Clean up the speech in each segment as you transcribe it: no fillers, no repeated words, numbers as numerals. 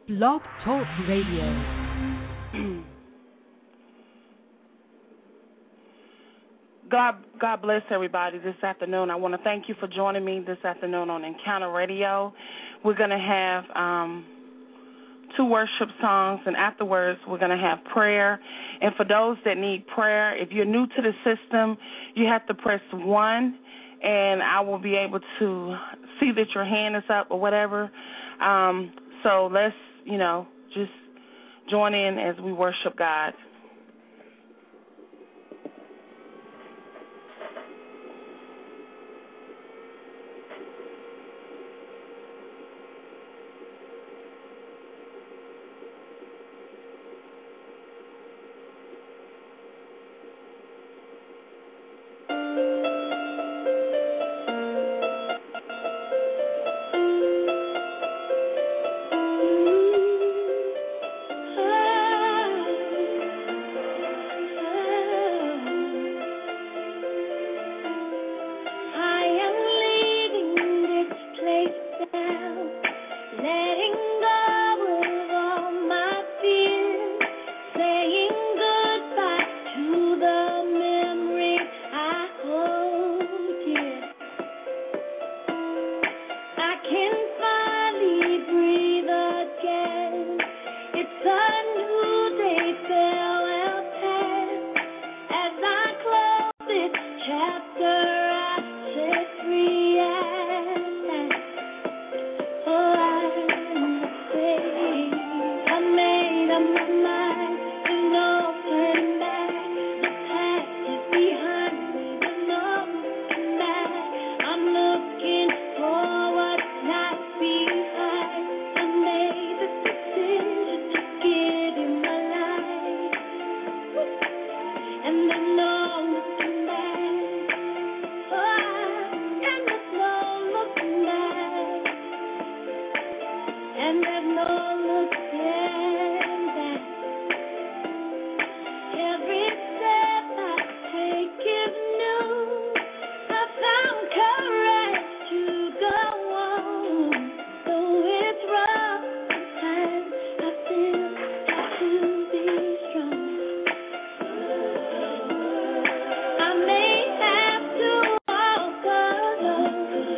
Blog Talk Radio. God bless everybody this afternoon. I want to thank you for joining me this afternoon on Encounter Radio. We're going to have two worship songs, and afterwards we're going to have prayer. And for those that need prayer, if you're new to the system, you have to press 1, and I will be able to see that your hand is up or whatever. So let's, just join in as we worship God.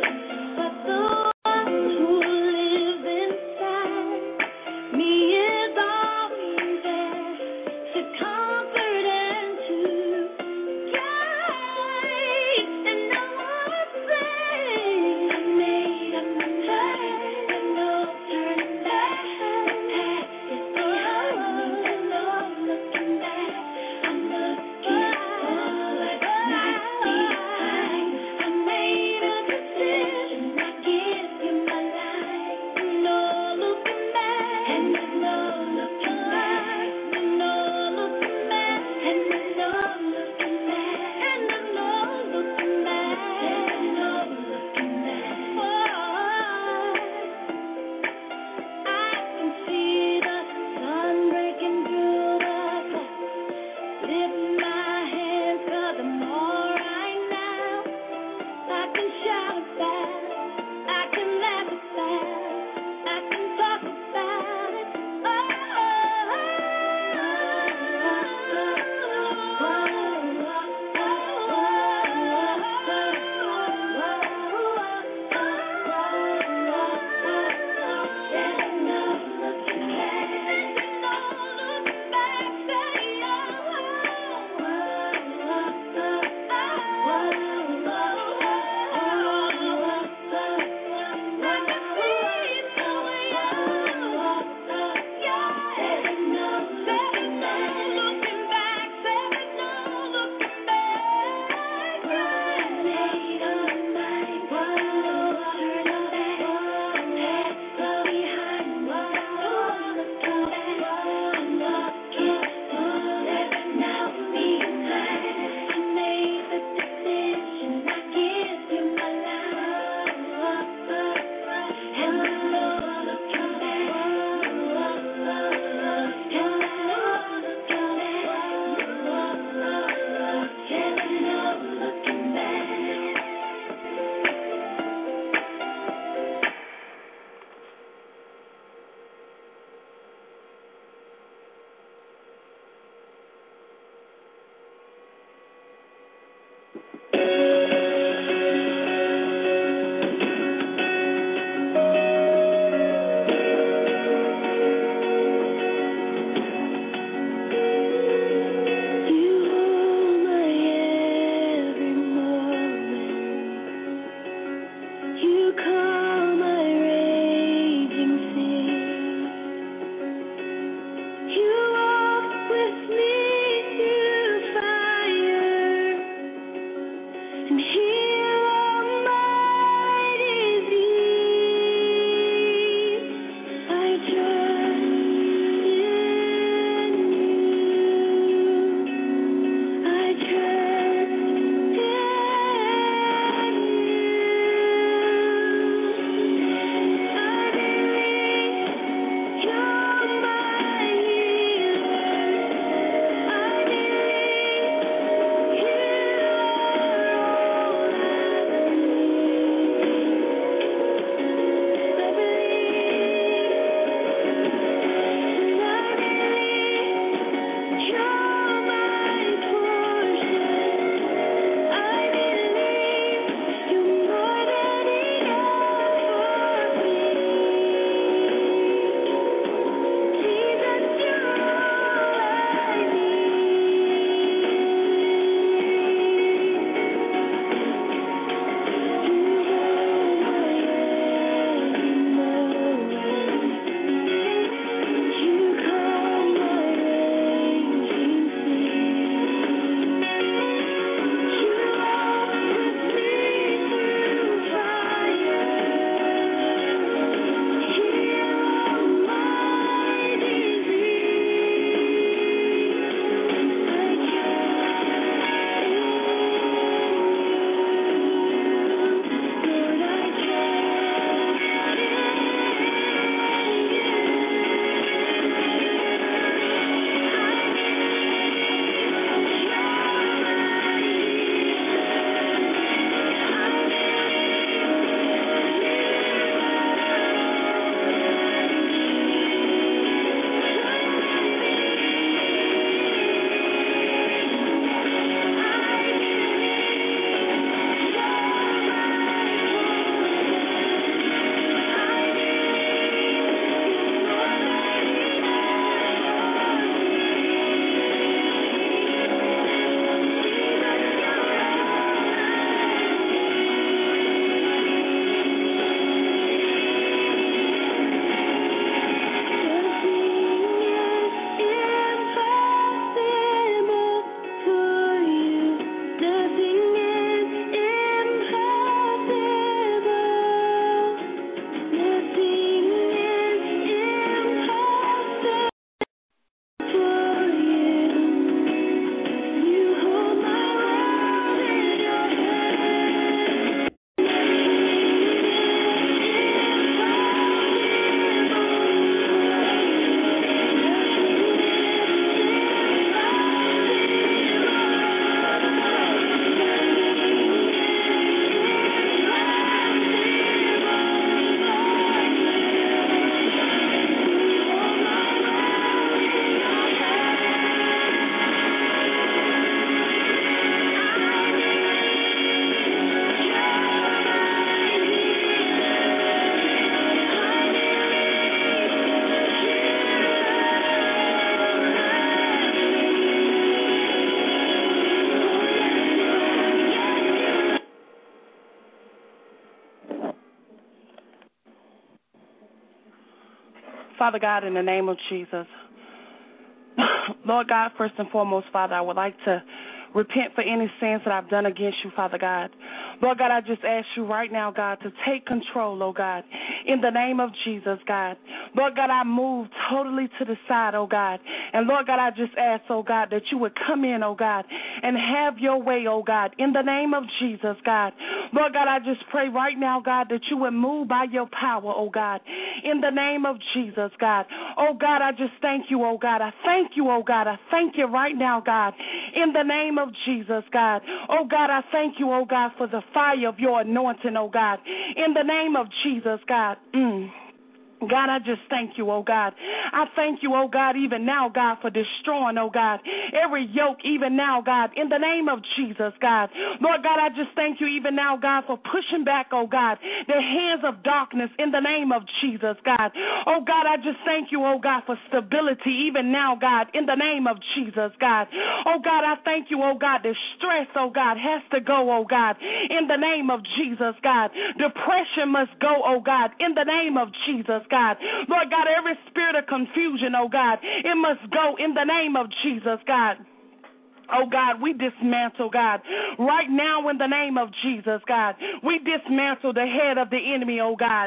Me is Father God, in the name of Jesus, Lord God, first and foremost, Father, I would like to repent for any sins that I've done against you, Father God. Lord God, I just ask you right now, God, to take control, oh God, in the name of Jesus, God. Lord God, I move totally to the side, oh God. And Lord God, I just ask, oh God, that you would come in, oh God, and have your way, oh God, in the name of Jesus, God. Lord God, I just pray right now, God, that you would move by your power, oh God, in the name of Jesus, God. Oh God, I just thank you, oh God. I thank you, oh God. I thank you right now, God, in the name of Jesus, God. Oh God, I thank you, oh God, for the fire of your anointing, oh God, in the name of Jesus, God. God, I just thank you, oh God. I thank you, oh God, even now, God, for destroying, oh God, every yoke even now, God, in the name of Jesus, God. Lord God, I just thank you even now, God, for pushing back, oh God, the hands of darkness in the name of Jesus, God. Oh God, I just thank you, oh God, for stability even now, God, in the name of Jesus, God. Oh God, I thank you, oh God, that stress, oh God, has to go, oh God, in the name of Jesus, God. Depression must go, oh God, in the name of Jesus, God. Lord God, every spirit of confusion, oh God, it must go in the name of Jesus, God. Oh, God, we dismantle, God, right now in the name of Jesus, God. We dismantle the head of the enemy, oh God.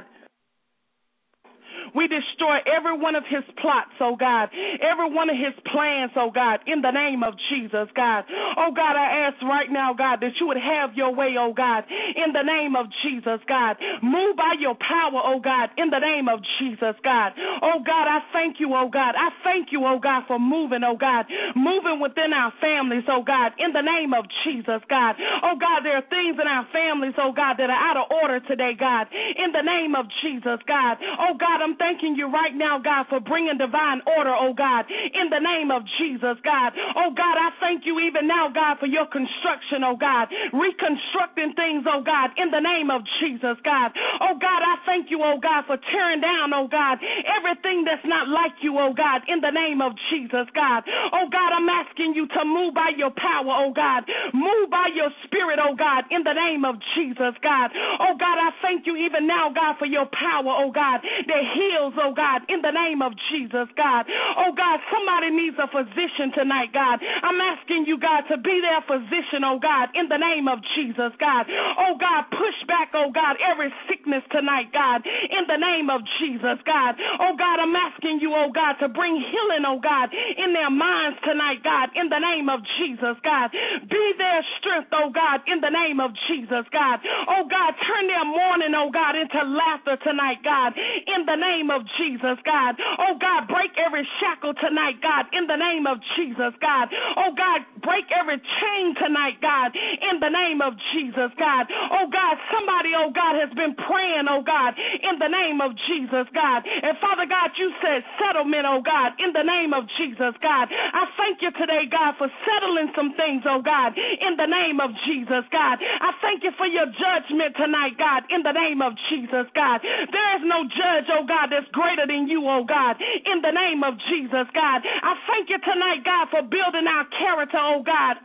We destroy every one of his plots, oh God, every one of his plans, oh God, in the name of Jesus, God. Oh God, I ask right now, God, that you would have your way, oh God, in the name of Jesus, God. Move by your power, oh God, in the name of Jesus, God. Oh God, I thank you, oh God. I thank you, oh God, for moving, oh God, moving within our families, oh God, in the name of Jesus, God. Oh God, there are things in our families, oh God, that are out of order today, God, in the name of Jesus, God. Oh God, I'm thanking you right now, God, for bringing divine order, oh God, in the name of Jesus, God. Oh God, I thank you even now, God, for your construction, oh God, reconstructing things, oh God, in the name of Jesus, God. Oh God, I thank you, oh God, for tearing down, oh God, everything that's not like you, oh God, in the name of Jesus, God. Oh God, I'm asking you to move by your power, oh God, move by your spirit, oh God, in the name of Jesus, God. Oh God, I thank you even now, God, for your power, oh God, that heals, oh God, in the name of Jesus, God. Oh God, somebody needs a physician tonight, God. I'm asking you, God, to be their physician, oh God, in the name of Jesus, God. Oh God, push back, oh God, every sickness tonight, God, in the name of Jesus, God. Oh God, I'm asking you, oh God, to bring healing, oh God, in their minds tonight, God, in the name of Jesus, God. Be their strength, oh God, in the name of Jesus, God. Oh God, turn their mourning, oh God, into laughter tonight, God, in the name of Jesus, God. Oh God, break every shackle tonight, God, in the name of Jesus, God. Oh God, break every chain tonight, God, in the name of Jesus, God. Oh God, somebody, oh God, has been praying, oh God, in the name of Jesus, God. And Father God, you said settlement, oh God, in the name of Jesus, God. I thank you today, God, for settling some things, oh God, in the name of Jesus, God. I thank you for your judgment tonight, God, in the name of Jesus, God. There is no judge, oh God, that's greater than you, oh God, in the name of Jesus, God. I thank you tonight, God, for building our character, oh God,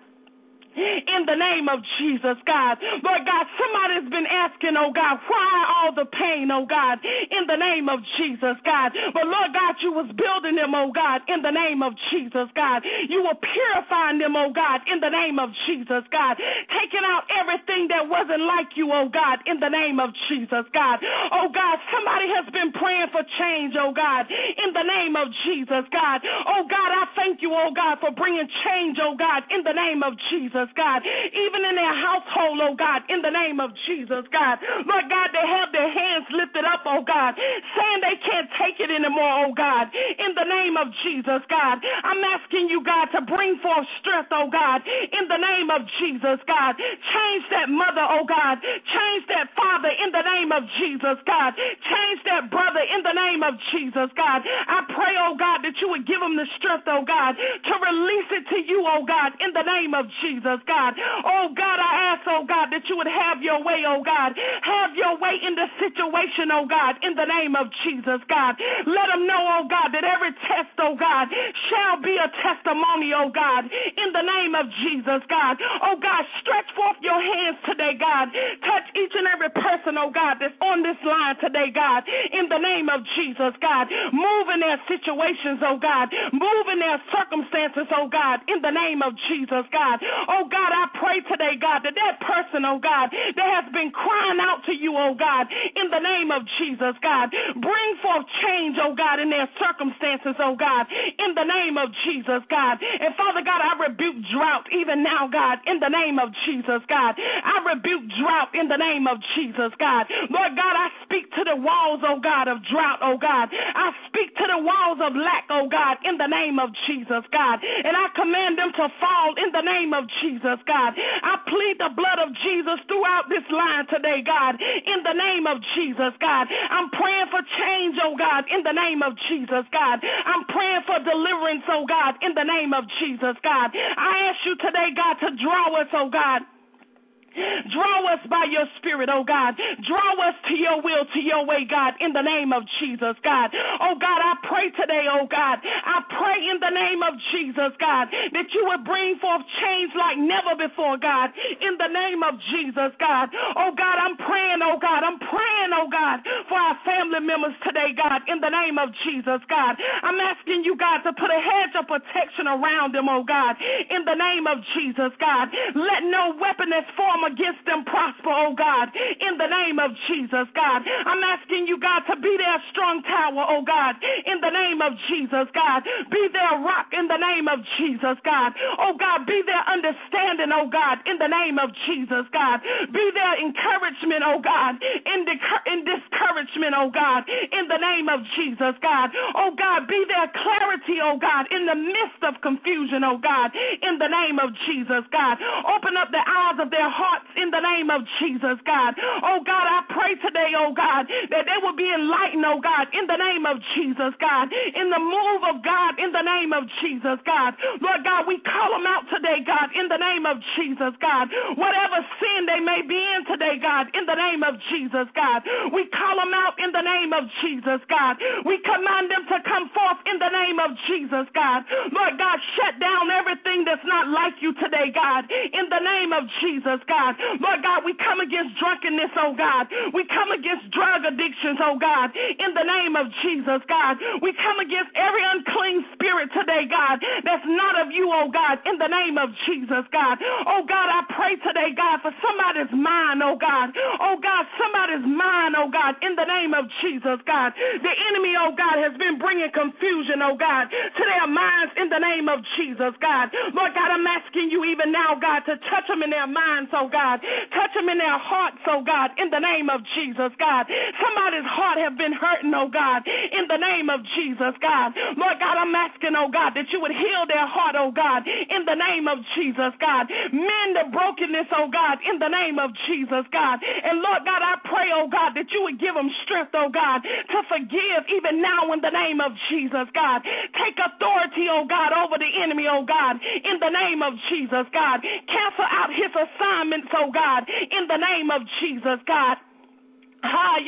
in the name of Jesus, God. Lord God, somebody's been asking, oh God, why all the pain, oh God, in the name of Jesus, God. But Lord God, you was building them, oh God, in the name of Jesus, God. You were purifying them, oh God, in the name of Jesus, God. Taking out everything that wasn't like you, oh God, in the name of Jesus, God. Oh God, somebody has been praying for change, oh God, in the name of Jesus, God. Oh God, I thank you, oh God, for bringing change, oh God, in the name of Jesus, God, even in their household, oh God, in the name of Jesus, God. Lord God, they have their hands lifted up, oh God, saying they can't take it anymore, oh God, in the name of Jesus, God. I'm asking you, God, to bring forth strength, oh God, in the name of Jesus, God. Change that mother, oh God. Change that father in the name of Jesus, God. Change that brother in the name of Jesus, God. I pray, oh God, that you would give them the strength, oh God, to release it to you, oh God, in the name of Jesus, God. Oh God, I ask, oh God, that you would have your way, oh God. Have your way in the situation, oh God, in the name of Jesus, God. Let them know, oh God, that every every test, oh God, shall be a testimony, oh God, in the name of Jesus, God. Oh God, stretch forth your hands today, God. Touch each and every person, oh God, that's on this line today, God, in the name of Jesus, God. Move in their situations, oh God. Move in their circumstances, oh God, in the name of Jesus, God. Oh God, I pray today, God, that person, oh God, that has been crying out to you, oh God, in the name of Jesus, God. Bring forth change, oh God, in their circumstances, oh God, in the name of Jesus, God. And Father God, I rebuke drought even now, God, in the name of Jesus, God. I rebuke drought in the name of Jesus, God. Lord God, I speak to the walls, oh God, of drought, oh God. I speak to the walls of lack, oh God, in the name of Jesus, God. And I command them to fall in the name of Jesus, God. I plead the blood of Jesus throughout this line today, God, in the name of Jesus, God. I'm praying for change, oh God, in the name of Jesus, God. I'm praying for deliverance, oh God, in the name of Jesus, God. I ask you today, God, to draw us, oh God. Draw us by your spirit, oh God. Draw us to your will, to your way, God, in the name of Jesus, God. Oh God, I pray today, oh God. I pray in the name of Jesus, God, that you would bring forth change like never before, God, in the name of Jesus, God. Oh God, I'm praying, oh God. I'm praying, oh God, for our family members today, God, in the name of Jesus, God. I'm asking you, God, to put a hedge of protection around them, oh God, in the name of Jesus, God. Let no weapon that's formed against them prosper, oh God, in the name of Jesus, God. I'm asking you, God, to be their strong tower, oh God, in the name of Jesus, God. Be their rock in the name of Jesus, God. Oh God, be their understanding, oh God, in the name of Jesus, God. Be their encouragement, oh God, in discouragement, oh God, in the name of Jesus, God. Oh God, be their clarity, oh God, in the midst of confusion, oh God, in the name of Jesus, God. Open up the eyes of their hearts in the name of Jesus, God. Oh God, I pray today, oh God, that they will be enlightened, oh God, in the name of Jesus, God, in the move of God, in the name of Jesus, God. Lord God, we call them out today, God, in the name of Jesus, God. Whatever sin they may be in today, God, in the name of Jesus, God. We call them out in the name of Jesus, God. We command them to come forth in the name of Jesus, God. Lord God, shut down everything that's not like you today, God, in the name of Jesus, God. Lord God, we come against drunkenness, oh God. We come against drug addictions, oh God, in the name of Jesus, God. We come against every unclean spirit today, God, that's not of you, oh God, in the name of Jesus, God. Oh God, I pray today, God, for somebody's mind, oh God. Oh God, somebody's mind, oh God, in the name of Jesus, God. The enemy, oh God, has been bringing confusion, oh God, to their minds in the name of Jesus, God. Lord God, I'm asking you even now, God, to touch them in their minds, oh God. Touch them in their hearts, oh God, in the name of Jesus, God. Somebody's heart have been hurting, oh God, in the name of Jesus, God. Lord God, I'm asking, oh God, that you would heal their heart, oh God, in the name of Jesus, God. Mend the brokenness, oh God, in the name of Jesus, God. And Lord God, I pray, oh God, that you would give them strength, oh God, to forgive even now in the name of Jesus, God. Take authority, oh God, over the enemy, oh God, in the name of Jesus, God. Cancel out his assignments, oh God, in the name of Jesus, God. God,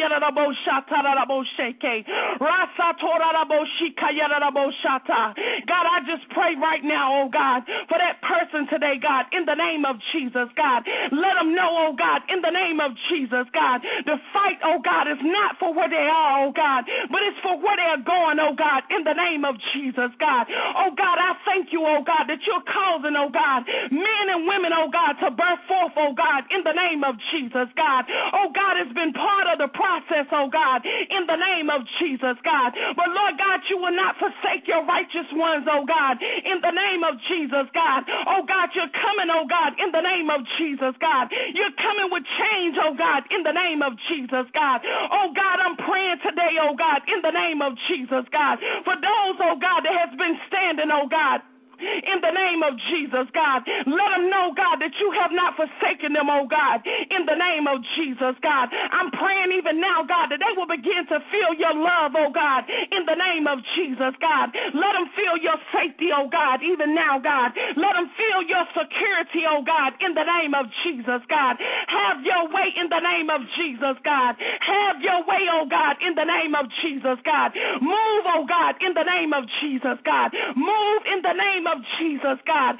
I just pray right now, oh God, for that person today, God, in the name of Jesus, God. Let them know, oh God, in the name of Jesus, God, the fight, oh God, is not for where they are, oh God, but it's for where they're going, oh God, in the name of Jesus, God. Oh God, I thank you, oh God, that you're causing, oh God, men and women, oh God, to birth forth, oh God, in the name of Jesus, God. Oh God, it's been part of the process, oh God, in the name of Jesus, God. But Lord God, you will not forsake your righteous ones, oh God, in the name of Jesus, God. Oh God, you're coming, oh God, in the name of Jesus, God. You're coming with change, oh God, in the name of Jesus, God. Oh God, I'm praying today, oh God, in the name of Jesus, God, for those, oh God, that has been standing, oh God, in the name of Jesus, God. Let them know, God, that you have not forsaken them, oh God, in the name of Jesus, God. I'm praying even now, God, that they will begin to feel your love, oh God, in the name of Jesus, God. Let them feel your safety, oh God, even now, God. Let them feel your security, oh God, in the name of Jesus, God. Have your way in the name of Jesus, God. Have your way, oh God, in the name of Jesus, God. Move, oh God, in the name of Jesus, God. Move in the name of Jesus, God.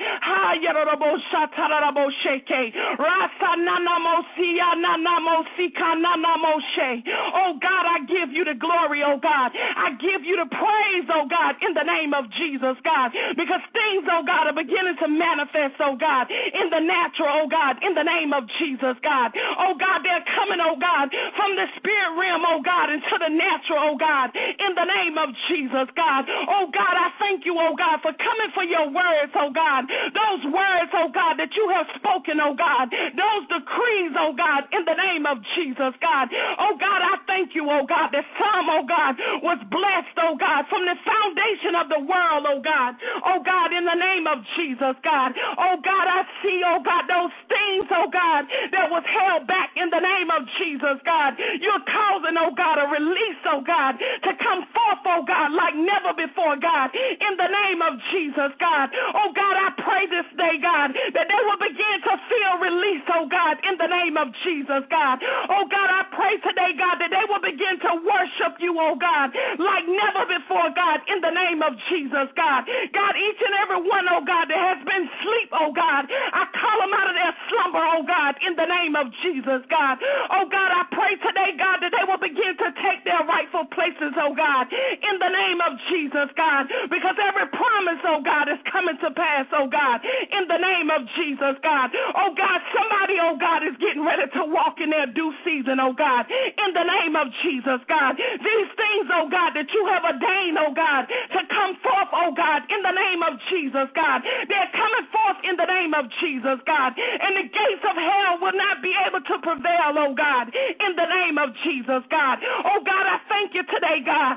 Oh God, I give you the glory, oh God. I give you the praise, oh God, in the name of Jesus, God. Because things, oh God, are beginning to manifest, oh God, in the natural, oh God, in the name of Jesus, God. Oh God, they're coming, oh God, from the spirit realm, oh God, into the natural, oh God, in the name of Jesus, God. Oh God, I thank you, oh God, for coming for your words, oh God. Those words, oh God, that you have spoken, oh God. Those decrees, oh God, in the name of Jesus, God. Oh God, I thank you, oh God, that some, oh God, was blessed, oh God, from the foundation of the world, oh God. Oh God, in the name of Jesus, God. Oh God, I see, oh God, those things, oh God, that was held back in the name of Jesus, God. You're causing, oh God, a release, oh God, to come forth, oh God, like never before, God, in the name of Jesus, God. Oh God, I pray this day, God, that they will begin to feel release, oh God, in the name of Jesus, God. Oh God, I pray today, God, that they will begin to worship you, oh God, like never before, God, in the name of Jesus, God. God, each and every one, oh God, that has been asleep, oh God, I call them out of their slumber, oh God, in the name of Jesus, God. Oh God, I pray today, God, that they will begin to take their rightful places, oh God, in the name of Jesus, God, because every promise, oh God, is coming to pass, oh God, in the name of Jesus, God. Oh God, somebody, oh God, is getting ready to walk in their due season, oh God, in the name of Jesus, God. These things, oh God, that you have ordained, oh God, to come forth, oh God, in the name of Jesus, God. They're coming forth in the name of Jesus, God. And the gates of hell will not be able to prevail, oh God, in the name of Jesus, God. Oh God, I thank you today, God.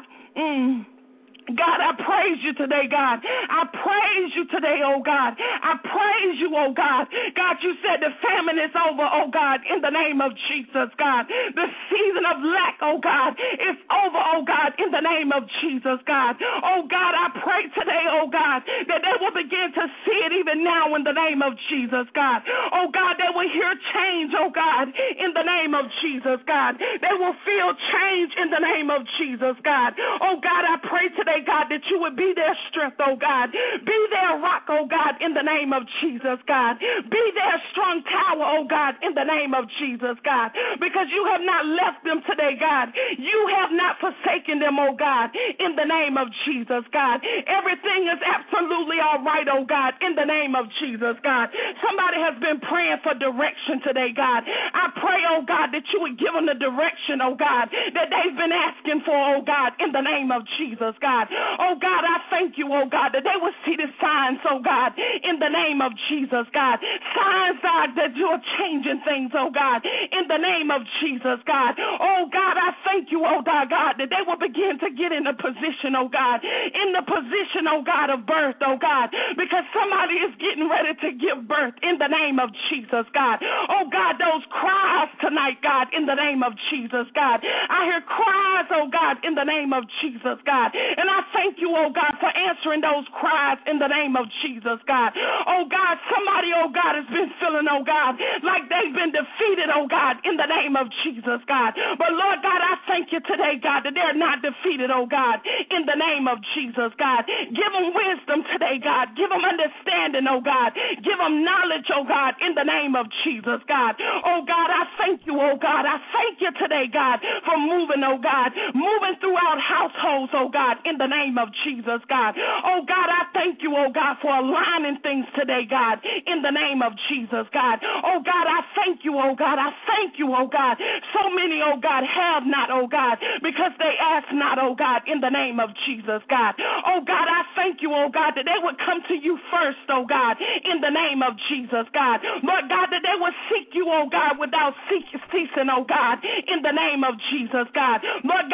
God, I praise you today, God. I praise you today, oh God. I praise you, oh God. God, you said the famine is over, oh God, in the name of Jesus, God. The season of lack, oh God, is over, oh God, in the name of Jesus, God. Oh God, I pray today, oh God, that they will begin to see it even now in the name of Jesus, God. Oh God, they will hear change, oh God, in the name of Jesus, God. They will feel change in the name of Jesus, God. Oh God, I pray today, God, that you would be their strength, oh God. Be their rock, oh God, in the name of Jesus, God. Be their strong tower, oh God, in the name of Jesus, God. Because you have not left them today, God. You have not forsaken them, oh God, in the name of Jesus, God. Everything is absolutely all right, oh God, in the name of Jesus, God. Somebody has been praying for direction today, God. I pray, oh God, that you would give them the direction, oh God, that they've been asking for, oh God, in the name of Jesus, God. Oh God, I thank you, oh God, that they will see the signs, oh God, in the name of Jesus, God. Signs, God, that you're changing things, oh God, in the name of Jesus, God. Oh God, I thank you, oh God, that they will begin to get in a position, oh God, in the position, oh God, of birth, oh God, because somebody is getting ready to give birth in the name of Jesus, God. Oh God, those cries tonight, God, in the name of Jesus, God. I hear cries, oh God, in the name of Jesus, God. And I thank you, oh God, for answering those cries in the name of Jesus, God. Oh God, somebody, oh God, has been feeling, oh God, like they've been defeated, oh God, in the name of Jesus, God. But Lord God, I thank you today, God, that they're not defeated, oh God, in the name of Jesus, God. Give them wisdom today, God. Give them understanding, oh God. Give them knowledge, oh God, in the name of Jesus, God. Oh God, I thank you, oh God. I thank you today, God, for moving, oh God, moving throughout households, oh God, in the name of Jesus, God. Oh God, I thank you, oh God, for aligning things today, God, in the name of Jesus, God. Oh God, I thank you, oh God. I thank you, oh God. So many, oh God, have not, oh God, because they ask not, oh God, in the name of Jesus, God. Oh God, I thank you, oh God, that they would come to you first, oh God, in the name of Jesus, God. Lord God, that they would seek you, oh God, without ceasing, oh God, in the name of Jesus, God. Lord God, that they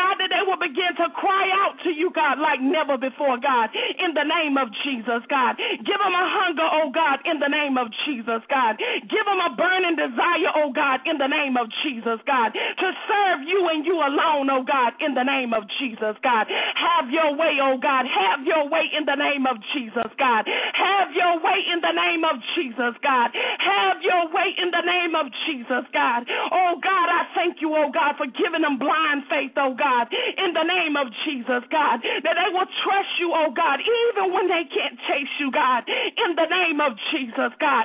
they will begin to cry out to you, God, like never before, God, in the name of Jesus, God. Give them a hunger, oh God, in the name of Jesus, God. Give them a burning desire, oh God, in the name of Jesus, God, to serve you and you alone, oh God, in the name of Jesus, God. Have your way, oh God. Have your way in the name of Jesus, God. Have your way in the name of Jesus, God. Have your way in the name of Jesus, God. Oh God, I thank you, oh God, for giving them blind faith, oh God, in the name of Jesus, God, that they will trust you, oh God, even when they can't chase you, God, in the name of Jesus, God.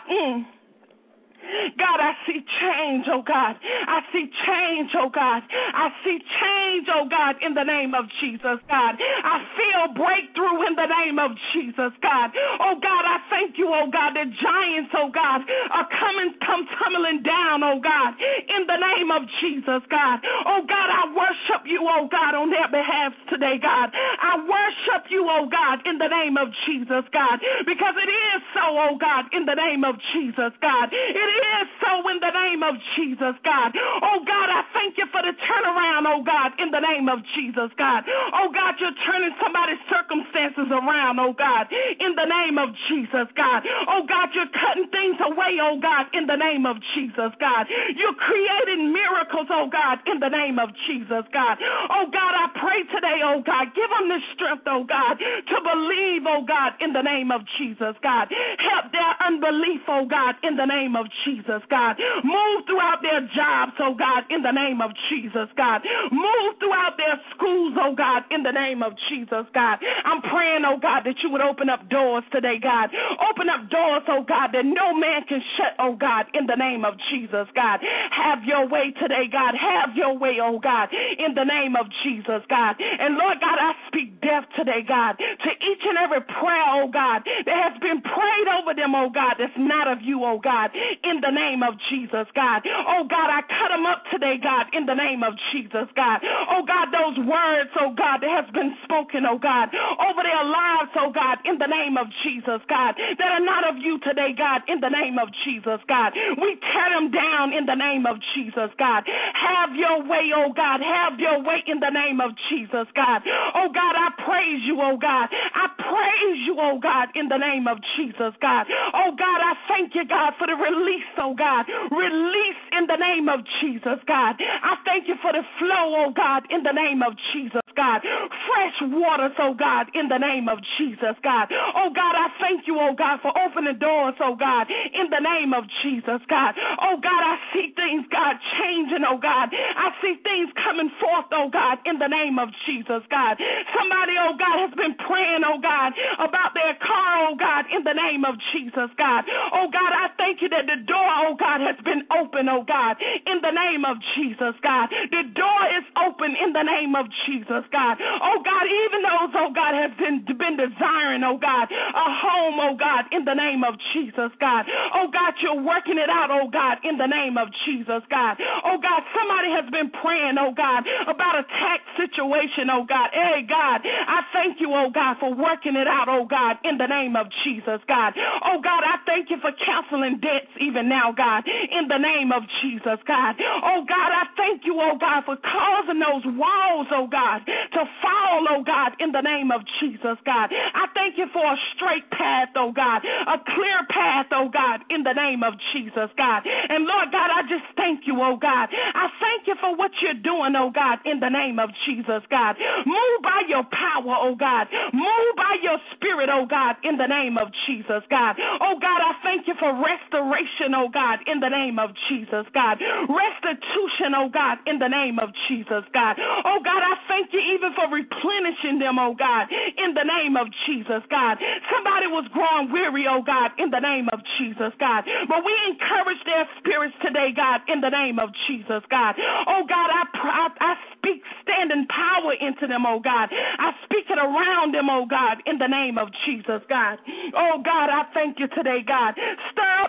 God, I see change, oh God. I see change, oh God. I see change, oh God, in the name of Jesus, God. I feel breakthrough in the name of Jesus, God. Oh God, I thank you, oh God, that giants, oh God, are come tumbling down, oh God, in the name of Jesus, God. Oh God, I worship you, oh God, on their behalf today, God. I worship you, oh God, in the name of Jesus, God, because it is so, oh God, in the name of Jesus, God. It is so in the name of Jesus, God. Oh, God, I thank you for the turnaround, oh, God, in the name of Jesus, God. Oh, God, you're turning somebody's circumstances around, oh, God, in the name of Jesus, God. Oh, God, you're cutting things away, oh, God, in the name of Jesus, God. You're creating miracles, oh, God, in the name of Jesus, God. Oh, God, I pray today, oh, God, give them the strength, oh, God, to believe, oh, God, in the name of Jesus, God. Help their unbelief, oh, God, in the name of Jesus, God. Move throughout their jobs, oh God, in the name of Jesus, God. Move throughout their schools, oh God, in the name of Jesus, God. I'm praying, oh God, that you would open up doors today, God. Open up doors, oh God, that no man can shut, oh God, in the name of Jesus, God. Have your way today, God. Have your way, oh God, in the name of Jesus, God. And Lord God, I speak death today, God, to each and every prayer, oh God, that has been prayed over them, oh God, that's not of you, oh God, in the name of Jesus, God. Oh, God, I cut them up today, God, in the name of Jesus, God. Oh, God, those words, oh, God, that has been spoken, oh, God, over their lives, oh, God, in the name of Jesus, God, that are not of you today, God, in the name of Jesus, God. We tear them down in the name of Jesus, God. Have your way, oh, God. Have your way in the name of Jesus, God. Oh, God, I praise you, oh, God. I praise you, oh, God, in the name of Jesus, God. Oh, God, I thank you, God, for the release, oh God. Release in the name of Jesus, God. I thank you for the flow, oh God, in the name of Jesus, God. Fresh waters, oh God, in the name of Jesus, God. Oh God, I thank you, oh God, for opening doors, oh God, in the name of Jesus, God. Oh God, I see things, God, changing, oh God. I see things coming forth, oh God, in the name of Jesus, God. Somebody, oh God, has been praying, oh God, about their car, oh God, in the name of Jesus, God. Oh God, I thank you that the door, oh God, has been open, oh God, in the name of Jesus, God. The door is open in the name of Jesus, God. Oh God, even those, oh God, have been desiring, oh God, a home, oh God, in the name of Jesus, God. Oh God, you're working it out, oh God, in the name of Jesus, God. Oh God, somebody has been praying, oh God, about a tax situation, oh God. Hey, God, I thank you, oh God, for working it out, oh God, in the name of Jesus, God. Oh God, I thank you for canceling debts even now, God, in the name of Jesus, God. Oh God, I thank you, oh God, for causing those walls, oh God, to fall, oh God, in the name of Jesus, God. I thank you for a straight path, oh God, a clear path, oh God, in the name of Jesus, God. And Lord God, I just thank you, oh God. I thank you for what you're doing, oh God, in the name of Jesus, God. Move by your power, oh God. Move by your spirit, oh God, in the name of Jesus, God. Oh God, I thank you for restoration, oh God, in the name of Jesus, God. Restitution, oh God, in the name of Jesus, God. Oh God, I thank you even for replenishing them, oh God, in the name of Jesus, God. Somebody was growing weary, oh God, in the name of Jesus, God. But we encourage their spirits today, God, in the name of Jesus, God. Oh God, I speak standing power into them, oh God. I speak it around them, oh God, in the name of Jesus, God. Oh God, I thank you today, God. Stir up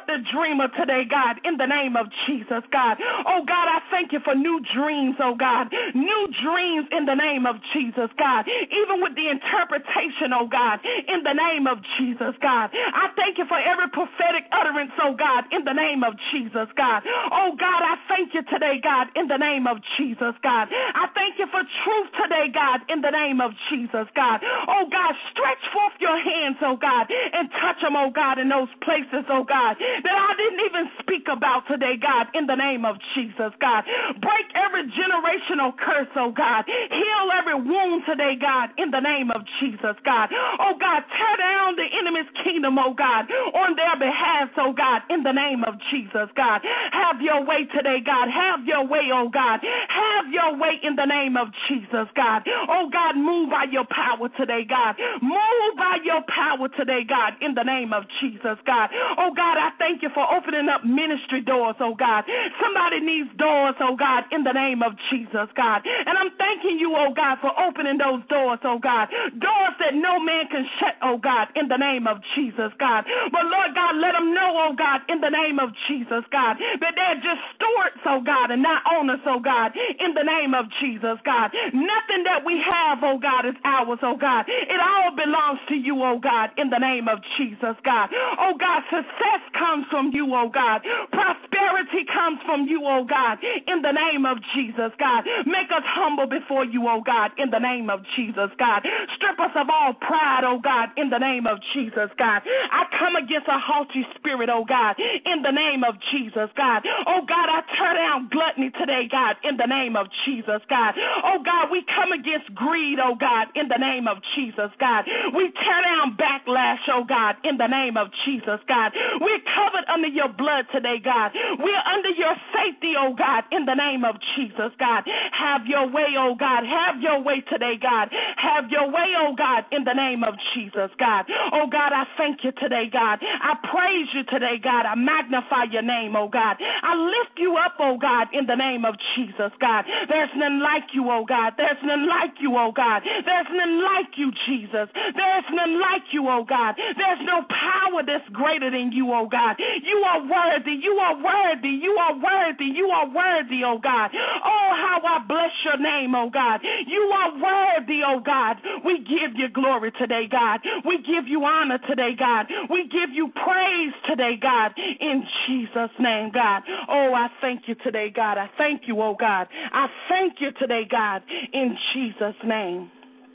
the dreamer today, God, in the name of Jesus, God. Oh, God, I thank you for new dreams, oh, God. New dreams in the name of Jesus, God. Even with the interpretation, oh, God, in the name of Jesus, God. I thank you for every prophetic utterance, oh, God, in the name of Jesus, God. Oh, God, I thank you today, God, in the name of Jesus, God. I thank you for truth today, God, in the name of Jesus, God. Oh, God, stretch forth your hands, oh, God, and touch them, oh, God, in those places, oh, God, that I didn't even speak about today, God, in the name of Jesus, God. Break every generational curse, oh, God. Heal every wound today, God, in the name of Jesus, God. Oh, God, tear down the enemy's kingdom, oh, God, on their behalf, oh, God, in the name of Jesus, God. Have your way today, God. Have your way, oh, God. Have your way in the name of Jesus, God. Oh, God, move by your power today, God. Move by your power today, God, in the name of Jesus, God. Oh, God, I thank you for opening up ministry doors, oh, God. Somebody needs doors, oh, God, in the name of Jesus, God. And I'm thanking you, oh, God, for opening those doors, oh, God. Doors that no man can shut, oh, God, in the name of Jesus, God. But, Lord God, let them know, oh, God, in the name of Jesus, God, that they're just stewards, oh, God, and not owners, oh, God, in the name of Jesus, God. Nothing that we have, oh, God, is ours, oh, God. It all belongs to you, oh, God, in the name of Jesus, God. Oh, God, success comes from you, oh, God. Prosperity comes from you, oh, God, in the name of Jesus, God. Make us humble before you, oh, God, in the name of Jesus, God. Strip us of all pride, oh, God, in the name of Jesus, God. I come against a haughty spirit, oh, God, in the name of Jesus, God. Oh, God, I tear down gluttony today, God, in the name of Jesus, God. Oh, God, we come against greed, oh, God, in the name of Jesus, God. We tear down backlash, oh, God, in the name of Jesus, God. We're covered under your blood today, God. We're under your safety, oh, God, in the name of Jesus, God. Have your way, oh, God. Have your way today, God. Have your way, oh, God, in the name of Jesus, God. Oh, God, I thank you today, God. I praise you today, God. I magnify your name, oh, God. I lift you up, oh, God, in the name of Jesus, God. There's none like you, oh, God. There's none like you, oh, God. There's none like you, Jesus. There's none like you, oh, God. There's no power that's greater than you, oh, God. You are worthy. You are worthy. You are worthy. You are worthy, oh, God. Oh, how I bless your name, oh, God. You are worthy, oh, God. We give you glory today, God. We give you honor today, God. We give you praise today, God, in Jesus' name, God. Oh, I thank you today, God. I thank you, oh, God. I thank you today, God, in Jesus' name.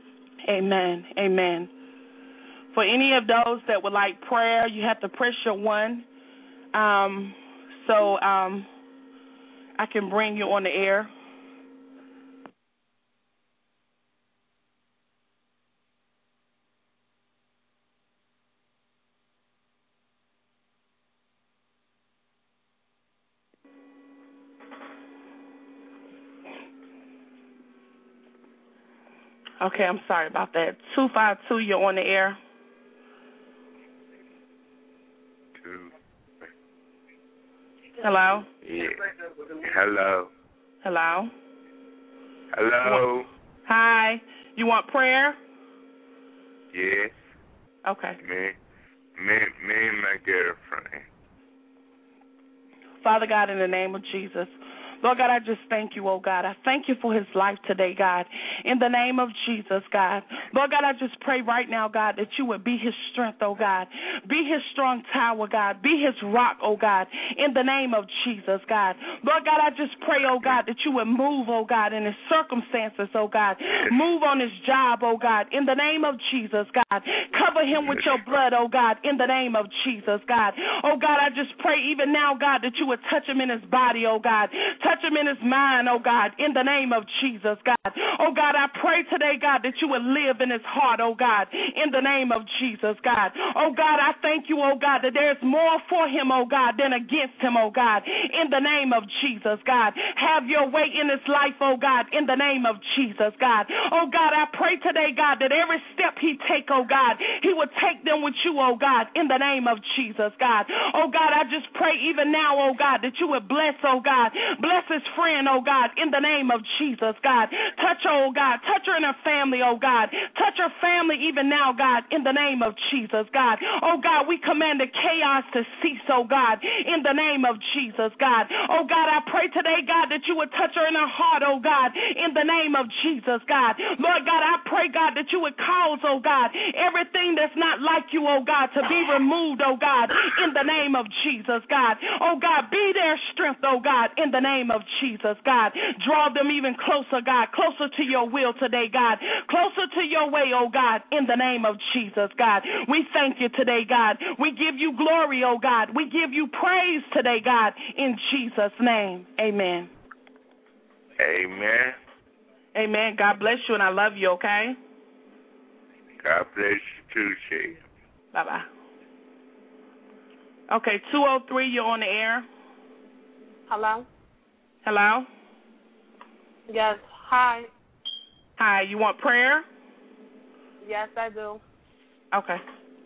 Amen. Amen. For any of those that would like prayer, you have to press your 1 so I can bring you on the air. Okay, I'm sorry about that. 252, you're on the air. 2. Hello? Yeah. Hello. Hello? Hello. Hi. You want prayer? Yes. Okay. Me and my girlfriend. Father God, in the name of Jesus, Lord God, I just thank you, oh God. I thank you for his life today, God. In the name of Jesus, God. Lord God, I just pray right now, God, that you would be his strength, oh God. Be his strong tower, God. Be his rock, oh God. In the name of Jesus, God. Lord God, I just pray, oh God, that you would move, oh God, in his circumstances, oh God. Move on his job, oh God. In the name of Jesus, God. Cover him with your blood, oh God. In the name of Jesus, God. Oh God, I just pray even now, God, that you would touch him in his body, oh God. Touch him in his mind, oh God, in the name of Jesus, God. Oh God, I pray today, God, that you would live in his heart, oh God, in the name of Jesus, God. Oh God, I thank you, oh God, that there's more for him, oh God, than against him, oh God, in the name of Jesus, God. Have your way in his life, oh God, in the name of Jesus, God. Oh God, I pray today, God, that every step he take, oh God, he would take them with you, oh God, in the name of Jesus, God. Oh God, I just pray even now, oh God, that you would bless, oh God, bless his friend, oh God, in the name of Jesus, God. Touch, oh God. Touch her and her family, oh God. Touch her family even now, God, in the name of Jesus, God. Oh God, we command the chaos to cease, oh God, in the name of Jesus, God. Oh God, I pray today, God, that you would touch her in her heart, oh God, in the name of Jesus, God. Lord God, I pray, God, that you would cause, oh God, everything that's not like you, oh God, to be removed, oh God, in the name of Jesus, God. Oh God, be their strength, oh God, in the name of Jesus, God. Draw them even closer, God, closer to your will today, God, closer to your way, oh God, in the name of Jesus, God. We thank you today, God. We give you glory, oh God. We give you praise today, God, in Jesus' name. Amen. Amen. Amen. God bless you, and I love you, okay? God bless you too, Shay. Bye-bye. Okay, 203, you're on the air. Hello? Hello? Yes, hi. Hi, you want prayer? Yes, I do. Okay.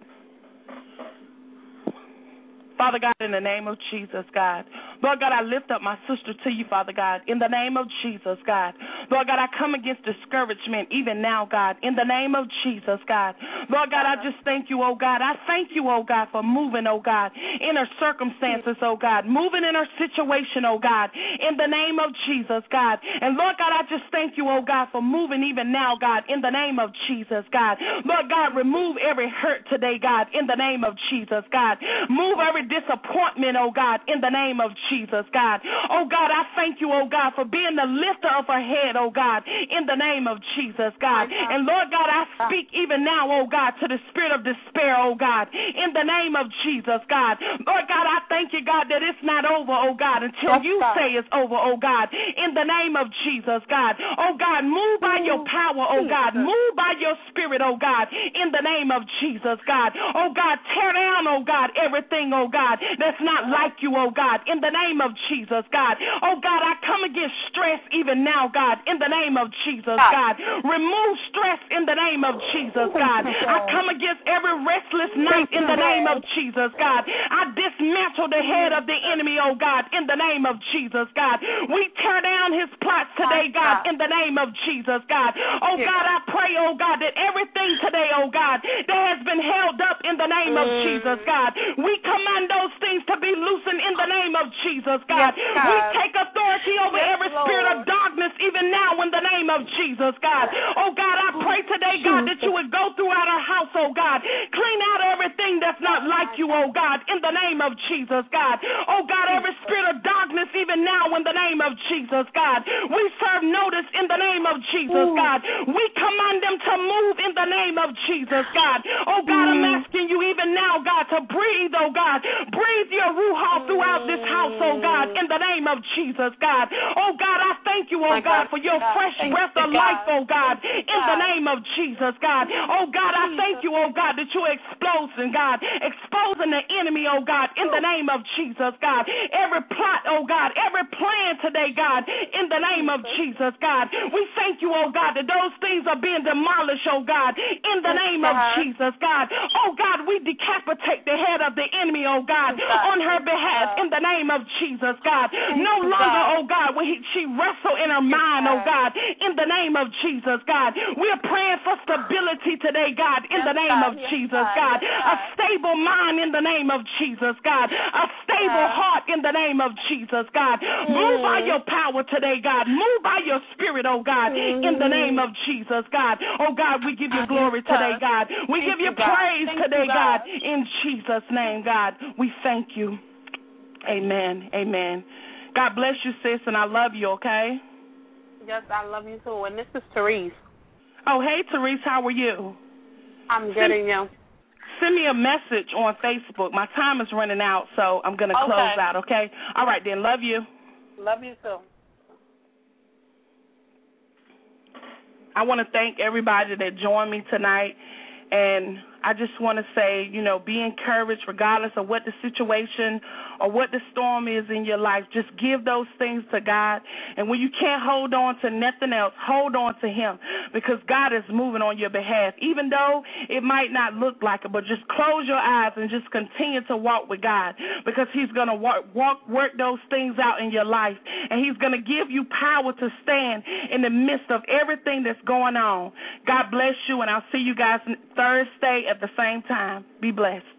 Father God, in the name of Jesus, God. Lord God, I lift up my sister to you, Father God, in the name of Jesus, God. Lord God, I come against discouragement even now, God, in the name of Jesus, God. Lord God, I just thank you, oh God. I thank you, oh God, for moving, oh God, in her circumstances, oh God, moving in her situation, oh God, in the name of Jesus, God. And Lord God, I just thank you, oh God, for moving even now, God, in the name of Jesus, God. Lord God, remove every hurt today, God, in the name of Jesus, God. Move every disappointment, oh God, in the name of Jesus, God. Oh God, I thank you, oh God, for being the lifter of her head, oh God, in the name of Jesus, God. And Lord God, I speak even now, oh God, to the spirit of despair, oh God, in the name of Jesus, God. Lord God, I thank you, God, that it's not over, oh God, until you say it's over, oh God, in the name of Jesus, God. Oh God, move by your power, oh God. Move by your spirit, oh God, in the name of Jesus, God. Oh God, tear down, oh God, everything, oh God, that's not like you, oh God, in the name of Jesus, God. Oh God, I come against stress even now, God, in the name of Jesus, God. Remove stress in the name of Jesus, God. I come against every restless night in the name of Jesus, God. I dismantle the head of the enemy, oh God, in the name of Jesus, God. We tear down his plots today, God, in the name of Jesus, God. Oh God, I pray, oh God, that everything today, oh God, that has been held up in the name of Jesus, God, we command those things to be loosened in the name of Jesus, God. We take authority over every spirit of darkness even now in the name of Jesus, God. Oh God, I pray today, God, that you would go throughout our house, oh God. Clean out everything that's not like you, oh God, in the name of Jesus, God. Oh God, every spirit of darkness even now in the name of Jesus, God. We serve notice in the name of Jesus, God. We command them to move in the name of Jesus, God. Oh God, I'm asking you even now, God, to breathe, oh God. Breathe your Ruach throughout this house, oh God, in the name of Jesus, God. Oh God, I thank you, oh God, for your fresh breath of life, oh God, in the name of Jesus, God. Oh God, I thank you, oh God, that you're exposing, God, exposing the enemy, oh God, in the name of Jesus, God. Every plot, oh God, every plan today, God, in the name of Jesus, God. We thank you, oh God, that those things are being demolished, oh God, in the name of Jesus, God. Oh God, we decapitate the head of the enemy, oh God, on her behalf in the name of Jesus, God. No longer, oh God, will she wrestle in her mind, oh God, in the name of Jesus, God. We're praying for stability today, God, in the name of Jesus, God. A stable mind in the name of Jesus, God. A stable heart in the name of Jesus, God. Move by your power today, God. Move by your spirit, oh God, in the name of Jesus, God. Oh God, we give you glory today, God. We give you praise today, God, in Jesus' name, God. We thank you. Amen. Amen. God bless you, sis, and I love you, okay? Yes, I love you too. And this is Therese. Oh, hey, Therese, how are you? I'm good, and you? Send me a message on Facebook. My time is running out, so I'm going to close out, okay? All right, then. Love you. Love you too. I want to thank everybody that joined me tonight, and I just want to say, be encouraged regardless of what the situation or what the storm is in your life. Just give those things to God. And when you can't hold on to nothing else, hold on to Him, because God is moving on your behalf. Even though it might not look like it, but just close your eyes and just continue to walk with God, because He's going to work those things out in your life, and He's going to give you power to stand in the midst of everything that's going on. God bless you, and I'll see you guys Thursday at the same time. Be blessed.